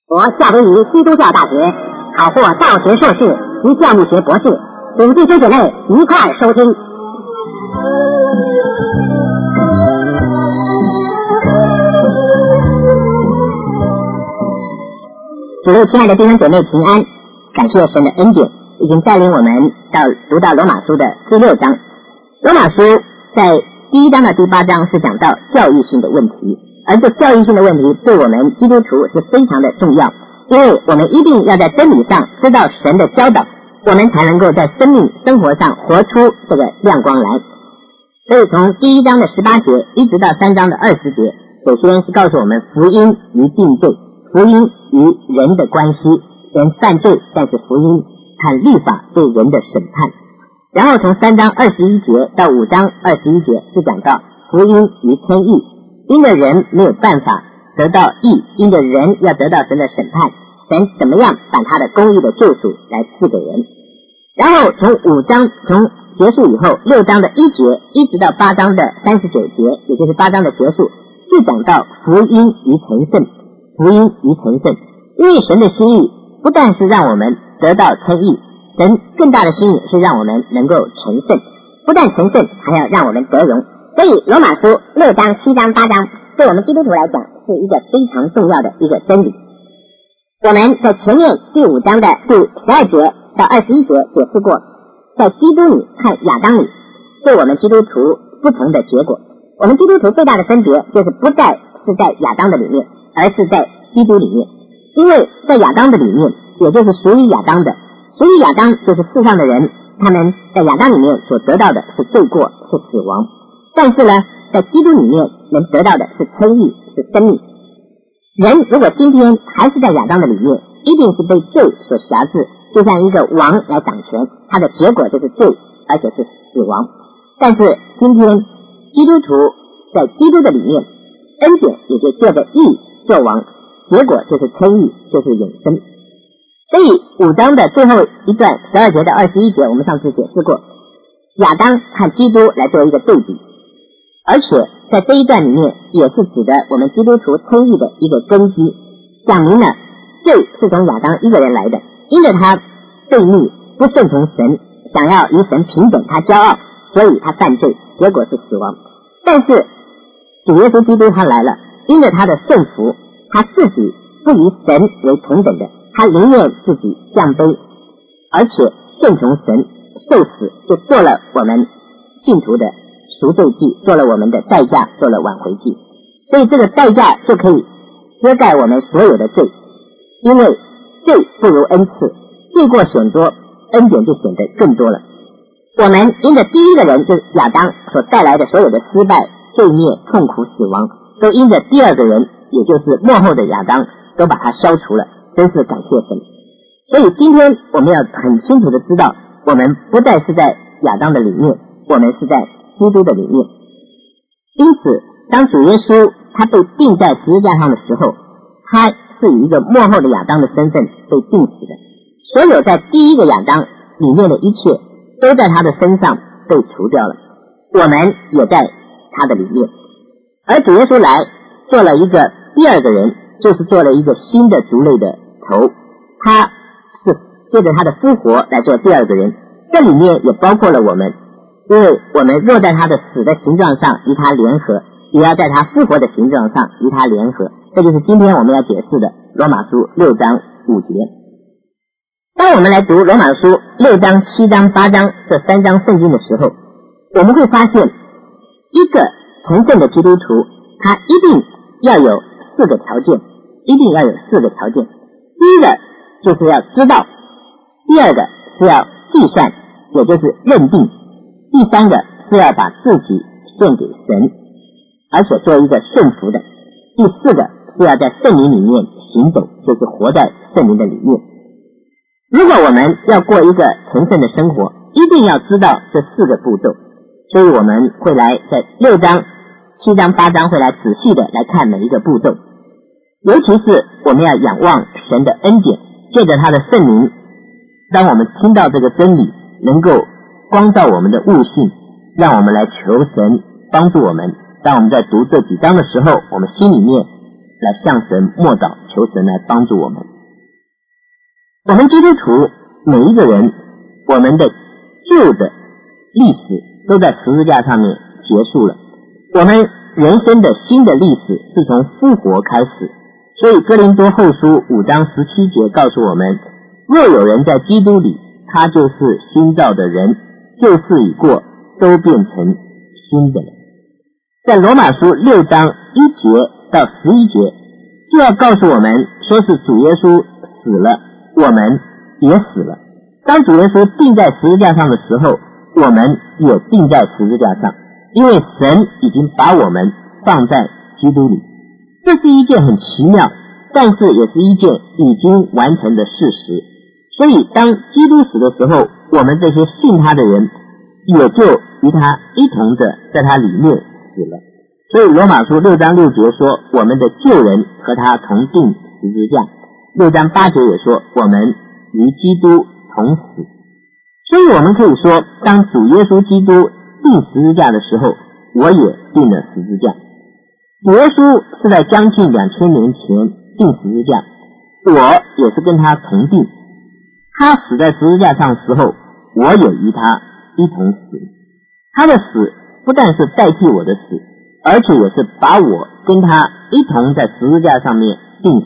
我夏威夷基督教大学考获道学硕士及教牧学博士，请弟兄姐妹一块儿收听。主内亲爱的弟兄姐妹平安，感谢神的恩典，已经带领我们读到罗马书的第6章。罗马书在第1章到第8章是讲到教育性的问题，而这教育性的问题对我们基督徒是非常的重要，因为我们一定要在真理上知道神的教导，我们才能够在生活上活出这个亮光来。所以从第1章的18节一直到3章的20节，首先是告诉我们福音与定罪，福音与人的关系，人犯罪，但是福音和律法对人的审判。然后从3章21节到5章21节是讲到福音与称义，因着人没有办法得到义，因着人要得到神的审判，神怎么样把他的公义的救赎来赐给人。然后从5章从结束以后，6章的1节一直到8章的39节，也就是8章的结束，是讲到福音与成圣，福音与成圣。因为神的心意不但是让我们得到称义，神更大的心意是让我们能够成圣，不但成圣，还要让我们得荣。所以罗马书6章、7章、8章对我们基督徒来讲是一个非常重要的一个真理。我们在前面第5章的第12节到21节解释过，在基督里和亚当里对我们基督徒不同的结果。我们基督徒最大的分别就是不再是在亚当的里面，而是在基督里面。因为在亚当的里面，也就是属于亚当的，属于亚当就是世上的人，他们在亚当里面所得到的是罪过，是死亡。但是呢，在基督里面能得到的是称义，是生命。人如果今天还是在亚当的里面，一定是被罪所辖制，就像一个王来掌权，他的结果就是罪，而且是死亡。但是今天基督徒在基督的里面，恩典也就借着义做王，结果就是称义，就是永生。所以5章的最后一段12节到21节，我们上次解释过，亚当和基督来做一个对比，而且在这一段里面也是指的我们基督徒称义的一个根基，讲明了罪是从亚当一个人来的，因着他悖逆不顺从神，想要与神平等，他骄傲，所以他犯罪，结果是死亡。但是主耶稣基督他来了，因着他的顺服，他自己不与神为同等的，他宁愿自己降卑，而且顺从神受死，就做了我们信徒的赎罪祭，做了我们的代价，做了挽回祭。所以这个代价就可以遮盖我们所有的罪，因为罪不如恩赐，罪过显多，恩典就显得更多了。我们因着第一个人就是亚当所带来的所有的失败、罪孽、痛苦、死亡，都因着第二个人，也就是末后的亚当，都把它消除了，真是感谢神。所以今天我们要很清楚的知道，我们不再是在亚当的里面，我们是在基督的里面。因此当主耶稣他被钉在十字架上的时候，他是以一个末后的亚当的身份被钉死的，所有在第一个亚当里面的一切都在他的身上被除掉了，我们也在他的里面。而主耶稣来做了一个第二个人，就是做了一个新的族类的头，他是借着他的复活来做第二个人，这里面也包括了我们，因为我们若在他的死的形状上与他联合，也要在他复活的形状上与他联合。这就是今天我们要解释的罗马书6章5节。当我们来读罗马书6章、7章、8章这3章圣经的时候，我们会发现一个成圣的基督徒，他一定要有4个条件，一定要有4个条件。第一个就是要知道，第二个是要计算，也就是认定，第三个是要把自己献给神，而且做一个顺服的，第四个是要在圣灵里面行走，就是活在圣灵的里面。如果我们要过一个成圣的生活，一定要知道这4个步骤，所以我们会来在6章、7章、8章会来仔细的来看每一个步骤。尤其是我们要仰望神的恩典，借着他的圣灵，当我们听到这个真理，能够光照我们的悟性，让我们来求神帮助我们。当我们在读这几章的时候，我们心里面来向神默祷， 求神来帮助我们。我们基督徒每一个人，我们的旧的历史都在十字架上面结束了，我们人生的新的历史是从复活开始。所以哥林多后书5章17节告诉我们，若有人在基督里，他就是新造的人，旧事已过，都变成新的了。在罗马书6章1节到11节就要告诉我们，说是主耶稣死了，我们也死了。当主耶稣钉在十字架上的时候，我们也钉在十字架上，因为神已经把我们放在基督里。这是一件很奇妙，但是也是一件已经完成的事实。所以当基督死的时候，我们这些信他的人也就与他一同的在他里面死了。所以罗马书6章6节说，我们的旧人和他同钉十字架。6章8节也说，我们与基督同死。所以我们可以说，当主耶稣基督钉十字架的时候，我也钉了十字架。主耶稣是在将近2000年前钉十字架，我也是跟他同钉。他死在十字架上的时候，我也与他一同死。他的死不但是代替我的死，而且也是把我跟他一同在十字架上面钉死。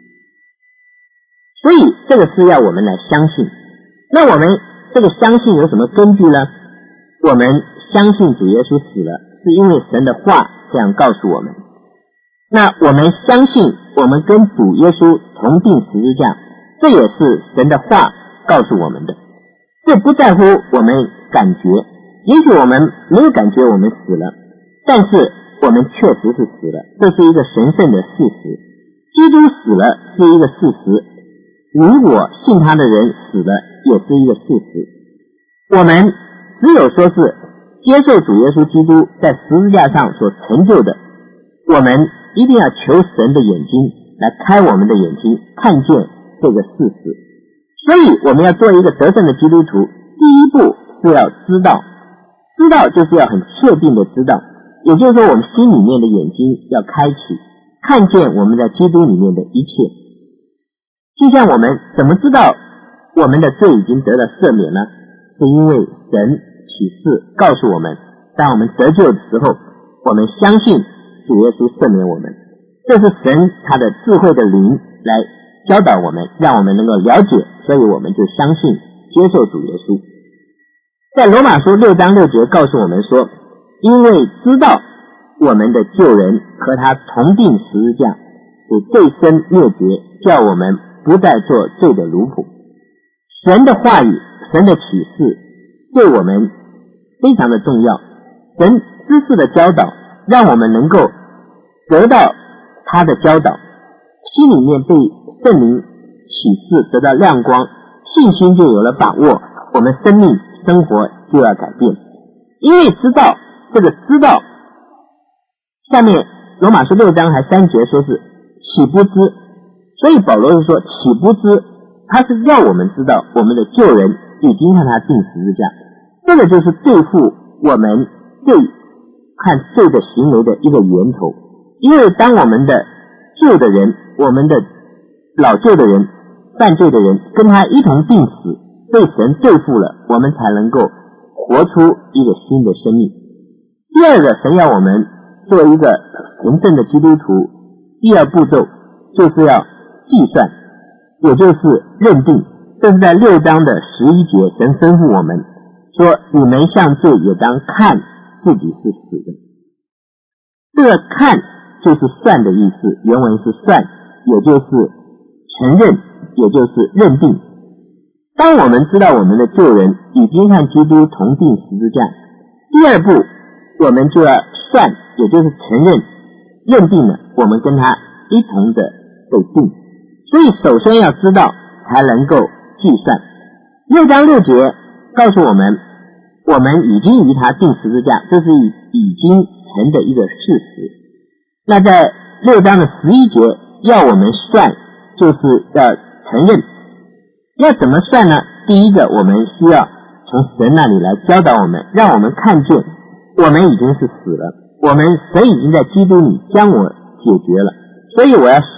所以这个是要我们来相信。那我们这个相信有什么根据呢？我们相信主耶稣死了，是因为神的话这样告诉我们。那我们相信我们跟主耶稣同钉十字架，这也是神的话告诉我们的。这不在乎我们感觉，也许我们没有感觉我们死了，但是我们确实是死了，这是一个神圣的事实。基督死了是一个事实，你我信他的人死了也是一个事实。我们只有说是接受主耶稣基督在十字架上所成就的，我们一定要求神的眼睛来开我们的眼睛，看见这个事实。所以我们要做一个得胜的基督徒，第一步是要知道，知道就是要很确定的知道，也就是说我们心里面的眼睛要开启，看见我们在基督里面的一切。就像我们怎么知道我们的罪已经得到赦免呢？是因为神启示告诉我们，当我们得救的时候，我们相信主耶稣赦免我们，这是神他的智慧的灵来教导我们，让我们能够了解，所以我们就相信接受主耶稣。在罗马书6章6节告诉我们说，因为知道我们的旧人和他同钉十字架，使罪身灭绝，叫我们不再做罪的奴仆。神的话语，神的启示对我们非常的重要，神知识的教导让我们能够得到他的教导，心里面被圣灵启示得到亮光，信心就有了把握，我们生命生活就要改变。因为知道，这个知道下面罗马书6章还3节说是岂不知，所以保罗是说岂不知，他是要我们知道我们的旧人已经向他钉十字架，这个就是对付我们罪和罪的行为的一个源头。因为当我们的旧的人，我们的老旧的人，犯罪的人跟他一同钉死，被神对付了，我们才能够活出一个新的生命。第二个，神要我们做一个神圣的基督徒，第二步骤就是要计算，也就是认定。这是在6章的11节，神吩咐我们说，你们向罪也当看自己是死的。这个看就是算的意思，原文是算，也就是承认，也就是认定。当我们知道我们的旧人已经和基督同钉十字架，第二步我们就要算，也就是承认，认定了我们跟他一同的被钉。所以首先要知道才能够计算。6章6节告诉我们，我们已经与他钉十字架，这是已经成的一个事实。那在6章的11节要我们算，就是要承认。要怎么算呢？第一个，我们需要从神那里来教导我们，让我们看见我们已经是死了，我们神已经在基督里将我解决了，所以我要算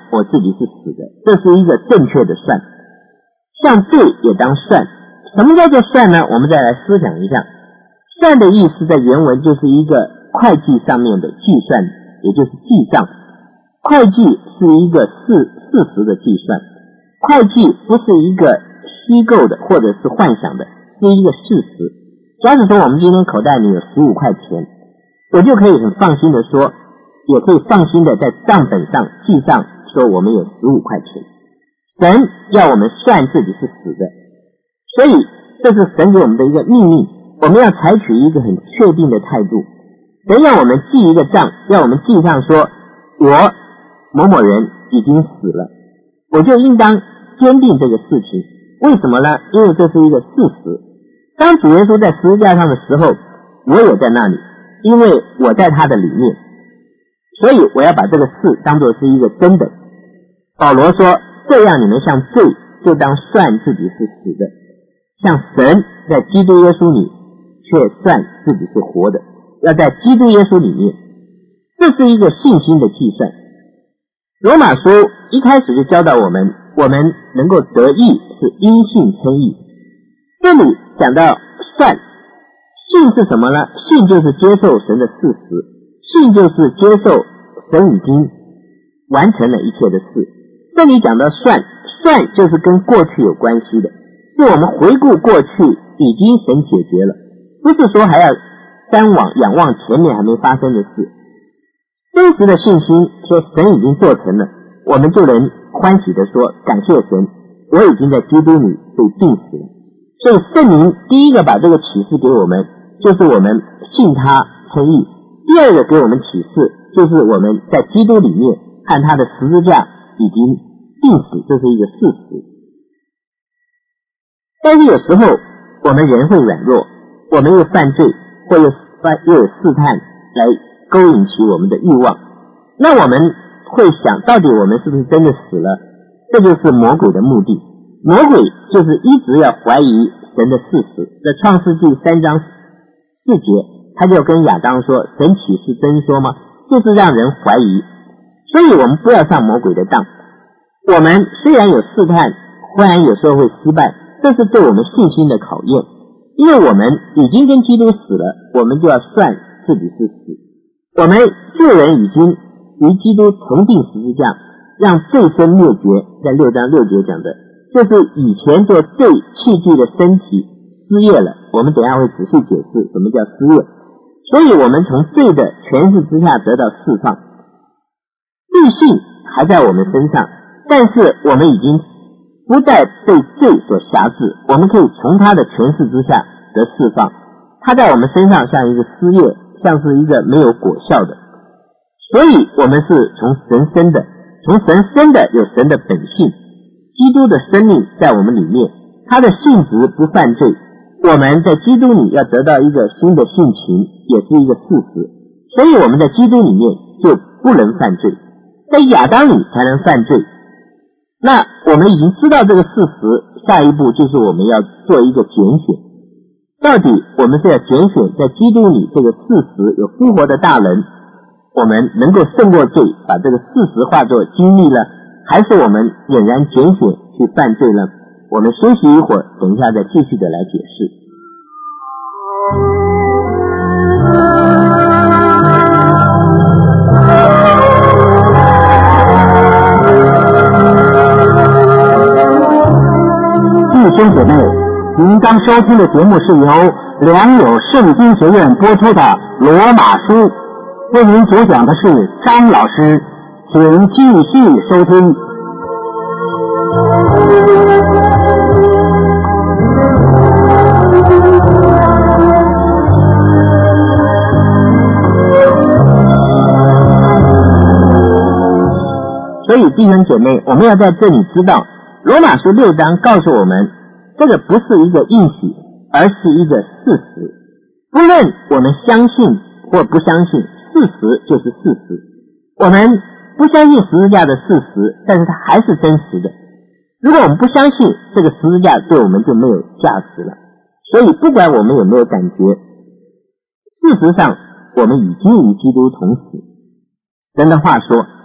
我自己是死的，这是一个正确的算。像罪也当算。什么叫做算呢？我们再来思想一下。算的意思在原文就是一个会计上面的计算，也就是记账。会计是一个事实的计算，会计不是一个虚构的或者是幻想的，是一个事实。假使说我们今天口袋里有15块钱，我就可以很放心的说，也可以放心的在账本上记上说我们有15块钱。神要我们算自己是死的，所以这是神给我们的一个秘密，我们要采取一个很确定的态度。神要我们记一个账，要我们记上说我某某人已经死了，我就应当坚定这个事情。为什么呢？因为这是一个事实。当主耶稣在十字架上的时候，我也在那里，因为我在他的里面，所以我要把这个事当作是一个真的。保罗说，这样你们像罪，就当算自己是死的，像神在基督耶稣里却算自己是活的，要在基督耶稣里面。这是一个信心的计算。罗马书一开始就教导我们，我们能够得义是因信称义。这里讲到算，信是什么呢？信就是接受神的事实，信就是接受神已经完成了一切的事。这里讲到算，算就是跟过去有关系的，是我们回顾过去已经神解决了，不是说还要仰望前面还没发生的事。真实的信心说神已经做成了，我们就能欢喜的说感谢神，我已经在基督里被定死了。所以圣灵第一个把这个启示给我们，就是我们信他称义；第二个给我们启示，就是我们在基督里面和他的十字架已经定死，这是一个事实。但是有时候我们人会软弱，我们又犯罪，或又有试探来勾引起我们的欲望，那我们会想，到底我们是不是真的死了？这就是魔鬼的目的。魔鬼就是一直要怀疑神的事实。在创世纪3章4节，他就跟亚当说，神岂是真说吗？就是让人怀疑。所以我们不要上魔鬼的当。我们虽然有试探，忽然有时候会失败，这是对我们信心的考验。因为我们已经跟基督死了，我们就要算自己是死。我们旧人已经与基督同定十字架，让罪身灭绝，在6章6节讲的，就是以前做罪器具的身体失业了，我们等一下会仔细解释什么叫失业。所以我们从罪的权势之下得到释放，罪性还在我们身上，但是我们已经不再被罪所辖制，我们可以从他的权势之下得释放。他在我们身上像一个失业，像是一个没有果效的，所以我们是从神生的，从神生的有神的本性，基督的生命在我们里面，他的性质不犯罪。我们在基督里要得到一个新的性情，也是一个事实，所以我们在基督里面就不能犯罪，在亚当里才能犯罪。那我们已经知道这个事实，下一步就是我们要做一个拣选，到底我们是要拣选在基督里这个事实有复活的大人，我们能够胜过罪，把这个事实化作经历了，还是我们俨然拣选去犯罪了？我们休息一会儿，等一下再继续的来解释。弟兄姐妹，您刚收听的节目是由良友圣经学院播出的《罗马书》，为您主讲的是张老师，请继续收听。所以弟兄姐妹，我们要在这里知道，罗马书6章告诉我们，这个不是一个应许，而是一个事实。不论我们相信或不相信，事实就是事实。我们不相信十字架的事实，但是它还是真实的。如果我们不相信，这个十字架对我们就没有价值了。所以不管我们有没有感觉，事实上我们已经与基督同死。神的话说，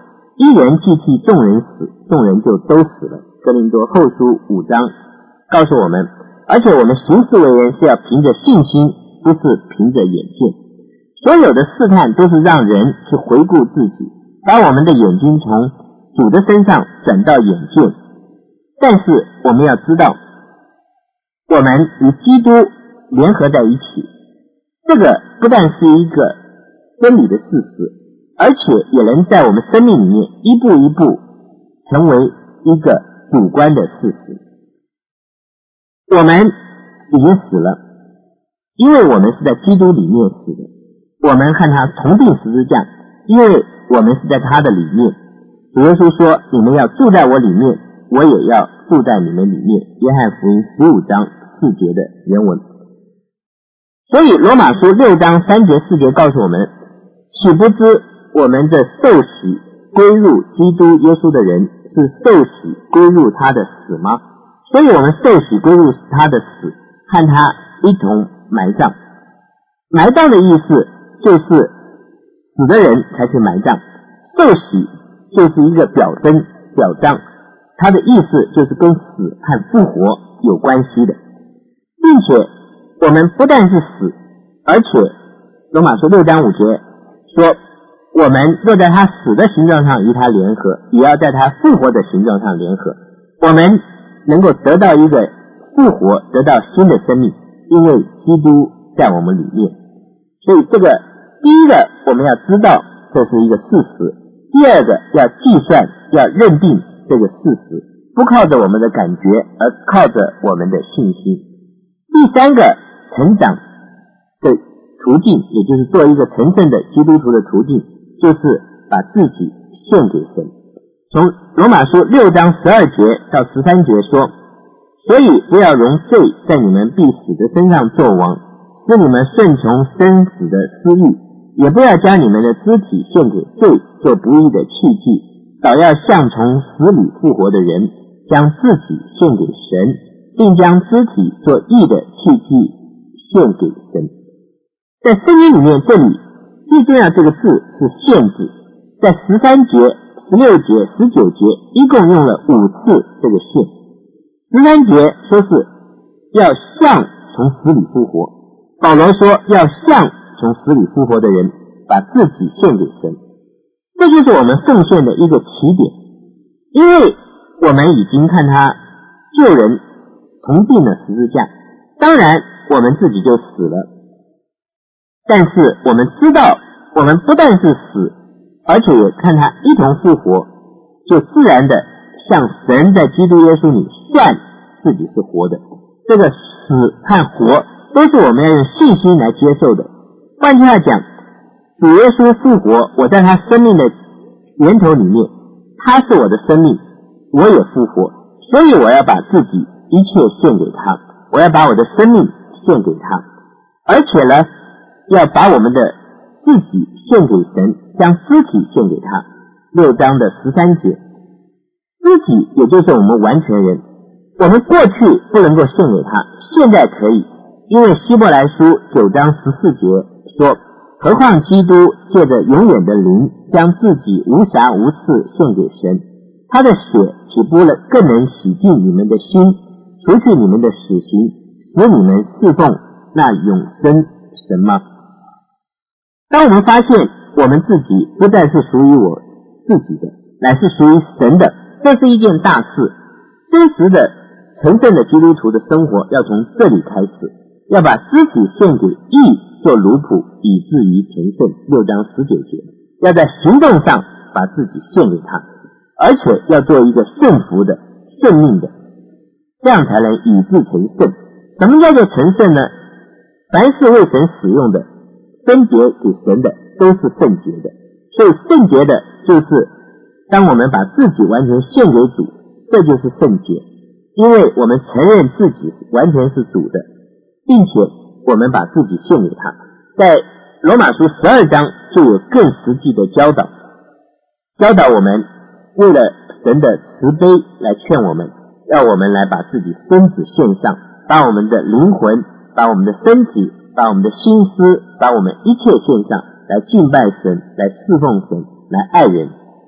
一人既替众人死，众人就都死了。哥林多后书5章告诉我们，而且我们行事为人是要凭着信心，不是凭着眼见。所有的试探都是让人去回顾自己，把我们的眼睛从主的身上转到眼见。但是我们要知道，我们与基督联合在一起，这个不但是一个真理的事实，而且也能在我们生命里面一步一步成为一个主观的事实。我们已经死了，因为我们是在基督里面死的，我们和他同定十字架，因为我们是在他的里面。主耶稣说，你们要住在我里面，我也要住在你们里面。约翰福音15章4节的原文。所以罗马书6章3节4节告诉我们，岂不知我们的受洗归入基督耶稣的人，是受洗归入他的死吗？所以我们受洗归入他的死，和他一同埋葬。埋葬的意思就是死的人才去埋葬，受洗就是一个表征表彰，它的意思就是跟死和复活有关系的，并且我们不但是死，而且罗马书6章5节说，我们若在他死的形状上与他联合，也要在他复活的形状上联合。我们能够得到一个复活，得到新的生命，因为基督在我们里面。所以这个第一个我们要知道这是一个事实，第二个要计算，要认定这个事实，不靠着我们的感觉，而靠着我们的信心。第三个成长的途径，也就是做一个成圣的基督徒的途径，就是把自己献给神。从罗马书6章12节到13节说，所以不要容罪在你们必死的身上作王，使你们顺从生死的私欲，也不要将你们的肢体献给罪做不义的器具，倒要像从死里复活的人，将自己献给神，并将肢体做义的器具献给神。在圣经里面，这里最重要这个字是献字，在13节、16节、19节一共用了5次这个献。13节说是要像从死里复活，保罗说要像从死里复活的人，把自己献给神。这就是我们奉献的一个起点，因为我们已经看他救人同定了十字架，当然我们自己就死了，但是我们知道我们不但是死，而且也看他一同复活，就自然的像神在基督耶稣里算自己是活的。这个死和活都是我们要用信心来接受的。换句话讲，主耶稣复活，我在他生命的源头里面，他是我的生命，我也复活，所以我要把自己一切献给他，我要把我的生命献给他，而且呢，要把我们的自己献给神，将肢体献给他。6章的13节，肢体也就是我们完全人，我们过去不能够献给他，现在可以，因为希伯来书9章14节说，何况基督借着永远的灵，将自己无瑕无疵献给神，他的血岂不更能洗净你们的心，除去你们的死刑，使你们侍奉那永生神吗？当我们发现我们自己不再是属于我自己的，乃是属于神的，这是一件大事。真实的成圣的基督徒的生活要从这里开始，要把肢体献给义做奴仆，以至于成圣。6章19节，要在行动上把自己献给他，而且要做一个顺服的顺命的，这样才能以致成圣。什么叫做成圣呢？凡是为神使用的，分别给神的，都是圣洁的。所以圣洁的就是当我们把自己完全献给主，这就是圣洁，因为我们承认自己完全是主的，并且我们把自己献给他。在罗马书12章就有更实际的教导我们为了神的慈悲来劝我们，要我们来把自己身子献上，把我们的灵魂，把我们的身体，把我们的心思，把我们一切献上，来敬拜神，来侍奉神，来爱人。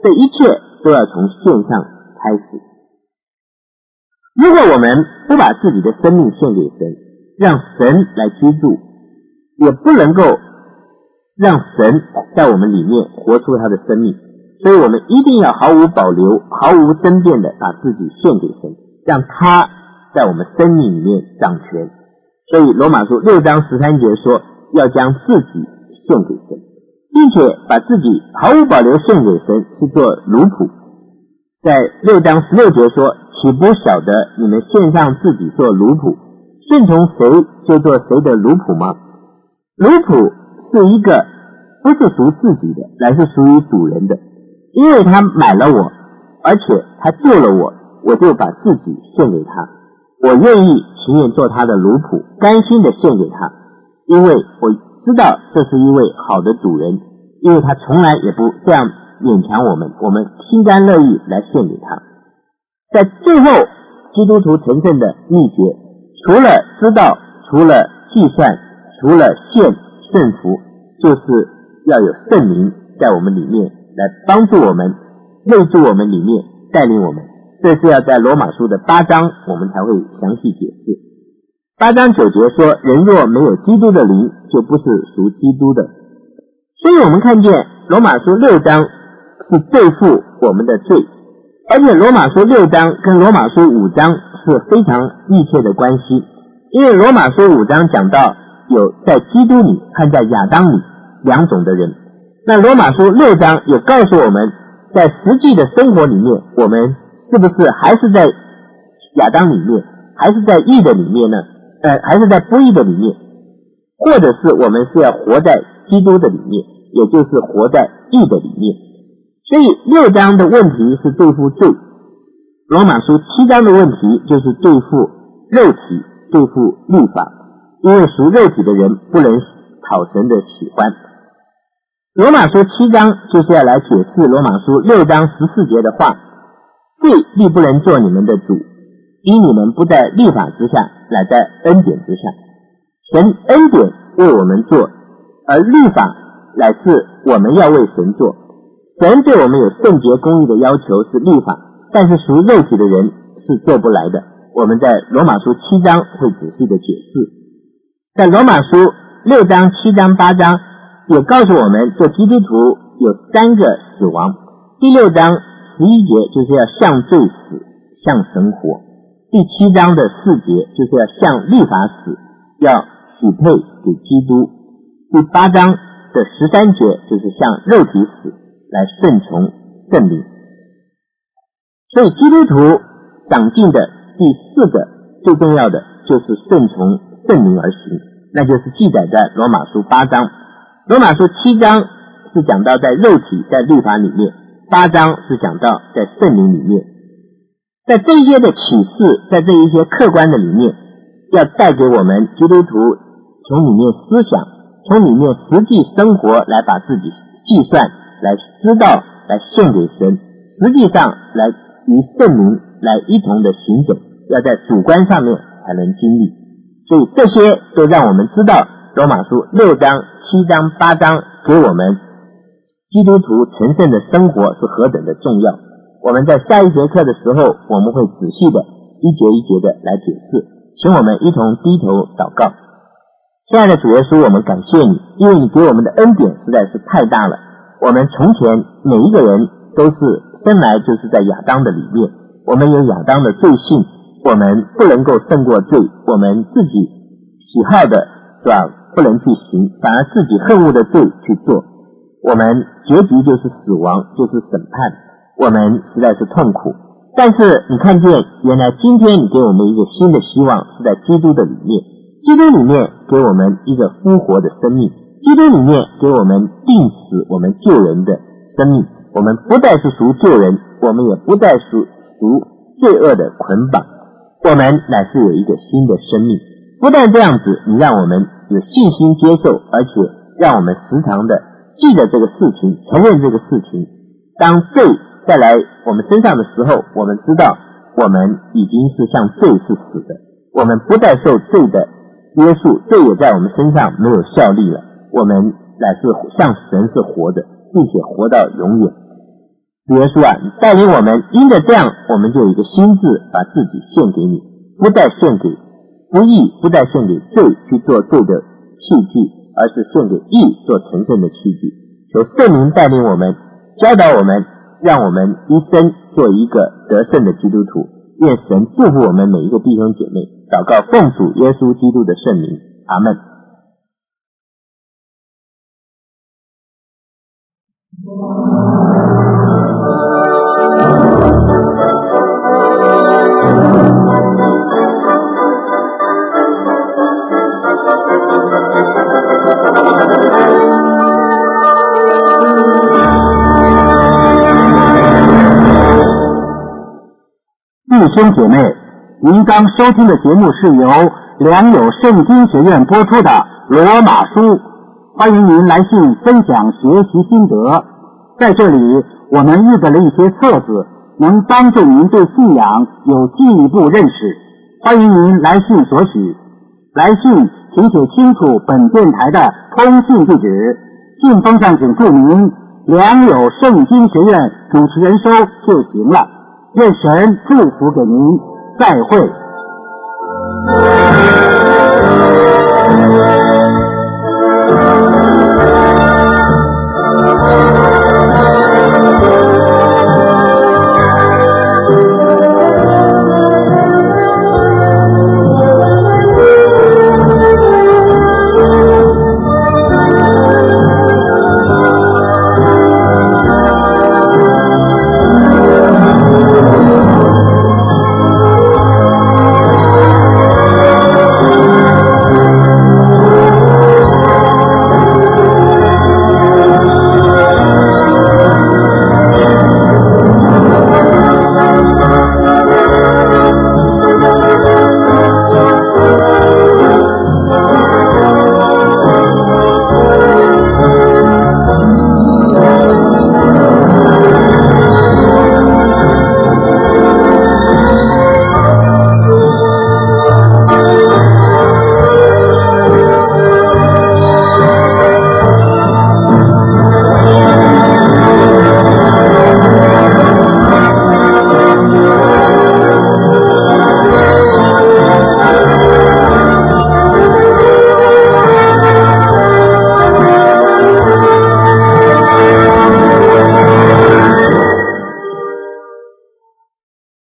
这一切都要从献上开始。如果我们不把自己的生命献给神，让神来居住，也不能够让神在我们里面活出他的生命，所以我们一定要毫无保留、毫无争辩的把自己献给神，让他在我们生命里面掌权。所以罗马书6章13节说，要将自己献给神，并且把自己毫无保留献给神，是做奴仆。在6章16节说，岂不晓得你们献上自己做奴仆，顺从谁就做谁的奴仆吗？奴仆是一个不是属自己的，乃是属于主人的，因为他买了我，而且他救了我，我就把自己献给他，我愿意情愿做他的奴仆，甘心的献给他，因为我知道这是一位好的主人，因为他从来也不这样勉强我们，我们心甘乐意来献给他。在最后基督徒成圣的秘诀，除了知道，除了计算，除了献圣福，就是要有圣灵在我们里面来帮助我们，内住我们里面，带领我们。这是要在罗马书的8章我们才会详细解释。8章9节说，人若没有基督的灵，就不是属基督的。所以我们看见罗马书6章是对付我们的罪，而且罗马书6章跟罗马书5章是非常密切的关系。因为罗马书5章讲到有在基督里和在亚当里两种的人，那罗马书6章也告诉我们，在实际的生活里面，我们是不是还是在亚当里面，还是在义的里面呢？还是在不义的里面，或者是我们是要活在基督的里面，也就是活在义的里面。所以6章的问题是对付罪，罗马书7章的问题就是对付肉体，对付律法，因为属肉体的人不能讨神的喜欢。罗马书7章就是要来解释罗马书6章14节的话，罪必不能做你们的主，因你们不在律法之下，乃在恩典之下。神恩典为我们做，而律法乃是我们要为神做。神对我们有圣洁公义的要求是律法，但是属肉体的人是做不来的。我们在罗马书7章会仔细的解释。在罗马书6章、7章、8章也告诉我们，做基督徒有3个死亡。第6章11节就是要向罪死，向神活。第7章的4节就是要向律法死，要许配给基督。第8章的13节就是向肉体死，来顺从圣灵。所以基督徒长进的第4个最重要的就是顺从圣灵而行，那就是记载在罗马书8章。罗马书7章是讲到在肉体在律法里面，8章是讲到在圣灵里面。在这一些的启示，在这一些客观的里面，要带给我们基督徒从里面思想，从里面实际生活来把自己计算，来知道，来献给神，实际上来与圣灵来一同的行走，要在主观上面才能经历。所以这些都让我们知道罗马书6章、7章、8章给我们基督徒成圣的生活是何等的重要。我们在下一节课的时候，我们会仔细的一节一节的来解释，请我们一同低头祷告。亲爱的主耶稣，我们感谢你，因为你给我们的恩典实在是太大了。我们从前每一个人都是生来就是在亚当的里面，我们有亚当的罪性，我们不能够胜过罪，我们自己喜好的是吧，不能去行，反而自己恨恶的罪去做，我们结局就是死亡，就是审判，我们实在是痛苦。但是你看见原来今天你给我们一个新的希望，是在基督的里面，基督里面给我们一个复活的生命，基督里面给我们定死我们救人的生命，我们不再是属救人，我们也不再属罪恶的捆绑，我们乃是有一个新的生命。不但这样子，你让我们有信心接受，而且让我们时常的记得这个事情，承认这个事情。当罪再来我们身上的时候，我们知道我们已经是向罪是死的，我们不再受罪的约束，罪也在我们身上没有效力了，我们乃是向神是活的，并且活到永远。 主耶稣啊，你带领我们，因着这样，我们就有一个心志，把自己献给你，不再献给不义，不再献给罪去做罪的器具，而是献给义做成圣的器具。求圣灵带领我们，教导我们，让我们一生做一个得胜的基督徒。愿神祝福我们每一个弟兄姐妹。祷告奉主耶稣基督的圣名，阿们。 弟兄姐妹，您刚收听的节目是由良友圣经学院播出的《罗马书》，欢迎您来信分享学习心得。在这里，我们预备了一些册子，能帮助您对信仰有进一步认识。欢迎您来信索取。来信请写清楚本电台的通信地址，信封上请注明良友圣经学院主持人收就行了。愿神祝福给您，再会。